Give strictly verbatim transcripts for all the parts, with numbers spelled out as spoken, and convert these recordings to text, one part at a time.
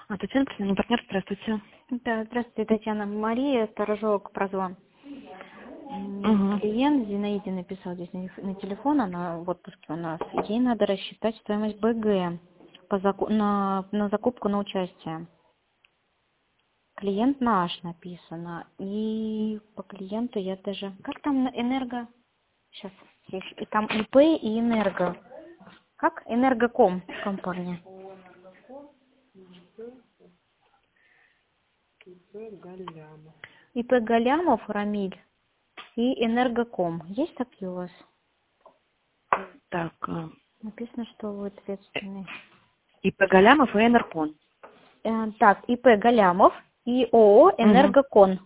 А, Татьяна, постоянный партнер, здравствуйте. Да, здравствуйте, Татьяна. Мария, сторожок прозвон. М, Угу. Клиент Зинаиде написал здесь на, на телефон, она в отпуске у нас. Ей надо рассчитать стоимость БГ по заку- на, на закупку на участие. Клиент наш написано. И по клиенту я даже... Как там на энерго... Сейчас. Здесь. И там ИП и энерго. Как? Энергоком компания. ИП Галямов Рамиль и Энергоком. Есть такие у вас? Так, э, Написано, что вы ответственный. ИП Галямов и Энеркон. Э, так, ИП Галямов и ООО Угу. Энергокон.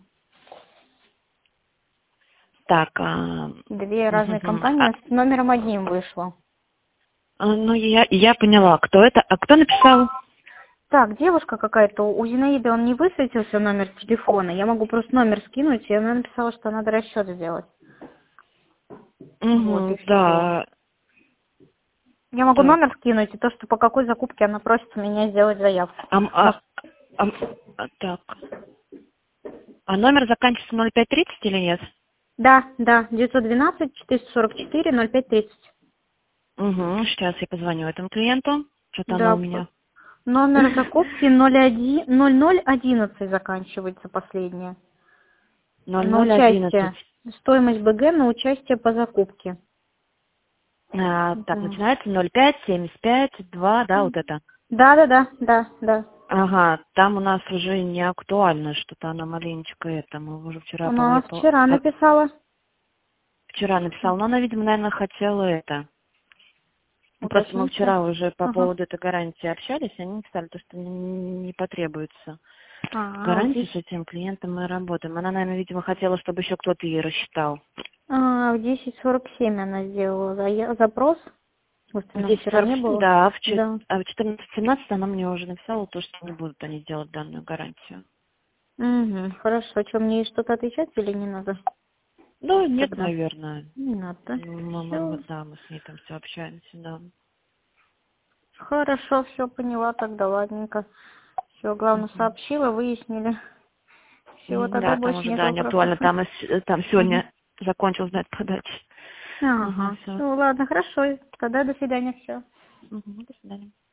Так, а, Две разные мгм. А, компании с номером одним вышло. а, ну я, я поняла, кто это, а кто написал? Так, девушка какая-то, у Зинаиды он не высветился номер телефона. Я могу просто номер скинуть, и она написала, что надо расчет сделать. Вот и Угу, все. да, Я могу так. номер скинуть, и то, что по какой закупке она просит у меня сделать заявку. Ам, Может, а, ам, а, так. А номер заканчивается ноль пять тридцать или нет? да, да, девятьсот двенадцать четыреста сорок четыре ноль пять тридцать. Угу, сейчас я позвоню этому клиенту. Что-то она Да, у п- меня. номер закупки ноль один ноль ноль одиннадцать заканчивается последнее. ноль На ноль одиннадцать. участие. Стоимость БГ на участие по закупке. А, так, Да. начинается ноль пять семьдесят пять два, да, вот это. Да, да, да, да, да. Ага, там у нас уже не актуально, что-то она маленечко это, мы уже вчера, Она по-моему, вчера написала. вчера написала, но она, видимо, наверное, хотела это. Ну, просто мы Уточните. вчера уже по Ага. поводу этой гарантии общались, они написали, то, что не не потребуется А, в гарантии с десять, этим клиентом мы работаем. Она, наверное, видимо, хотела, чтобы еще кто-то ей рассчитал. а, в десять сорок семь она сделала зая- запрос. В Просто нас десять вчера сорок не семь, было. да, а в чет- Да. а в четырнадцать семнадцать она мне уже написала то, что не будут они делать данную гарантию. Угу, хорошо. Что, мне ей что-то отвечать или не надо Ну, нет, тогда? наверное. Не надо. Ну, Мы, мы- мы- Все. да, мы с ней там все общаемся, да. Хорошо, все поняла тогда, ладненько. Все, главное, Мгм. сообщила, выяснили. Всего Мгм, тогда да, там больше уже, нет да, не вопросов. актуально. Там, и с- там Угу. сегодня закончил знать подачи. Ага, Ага, все. все, ладно, хорошо. Тогда до свидания, все. До свидания.